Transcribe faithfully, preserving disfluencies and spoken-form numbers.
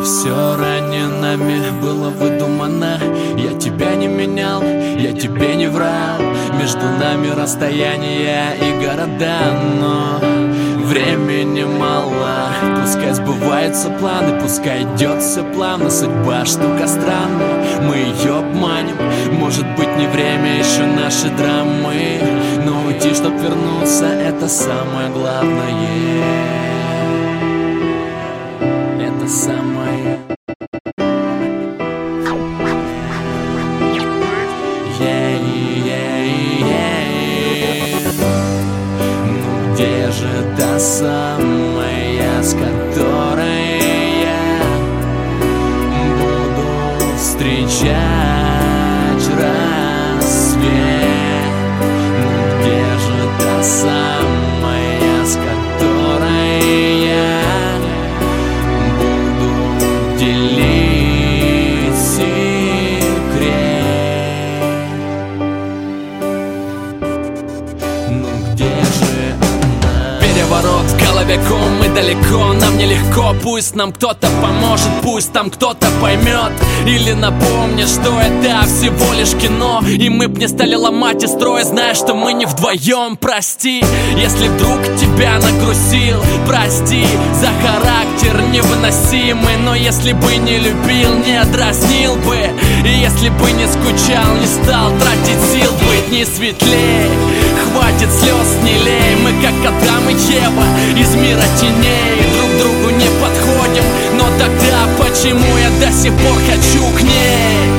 Все ранее нами было выдумано. Я тебя не менял, я тебе не врал. Между нами расстояние и города, но времени мало. Пускай сбываются планы, пускай идет все плавно. Судьба штука странная, мы ее обманем. Может быть, не время еще наши драмы, но уйти, чтоб вернуться, это самое главное. Это самое. Ну где же та самая, с которой я буду встречать рассвет? Ну где же та самая, с которой я буду делить секрет? Ну где же она? Переворот в голове, ком, мы далеко, нам нелегко. Пусть нам кто-то поможет, пусть там кто-то поймет или напомнит, что это всего лишь кино. И мы б не стали ломать и строить, зная, что мы не вдвоем. Прости, если вдруг тебя нагрузил, прости за характер невыносимый. Но если бы не любил, не дразнил бы. И если бы не скучал, не стал тратить сил. Быть не светлей, хватит слез, не лей. Мы как Адам и Ева из мира теней, друг другу не подходим. Но тогда почему я до сих пор хочу к ней?